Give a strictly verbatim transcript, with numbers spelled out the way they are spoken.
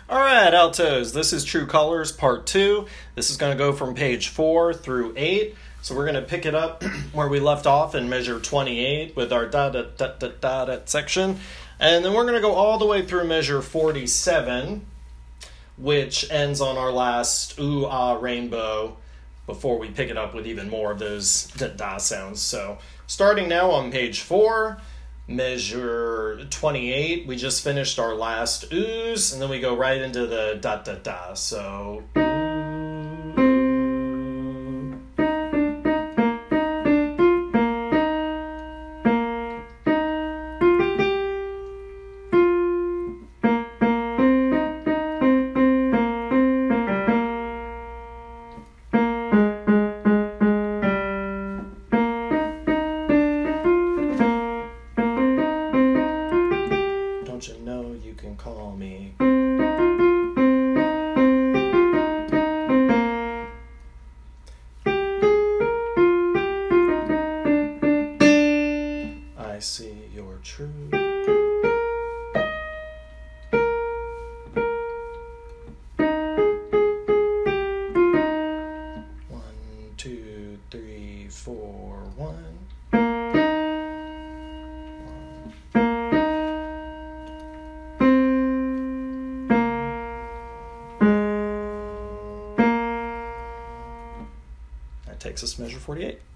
All right, altos, this is True Colors Part two. This is going to go from page four through eight. So we're going to pick it up where we left off in measure twenty-eight with our da da da da da da section. And then we're going to go all the way through measure forty-seven, which ends on our last ooh ah rainbow before we pick it up with even more of those da da sounds. So starting now on page four, measure twenty-eight, we just finished our last oohs, and then we go right into the da da da. So don't you know you can call me? I see you're true. One, two, three, four, one. That takes us to measure forty-eight.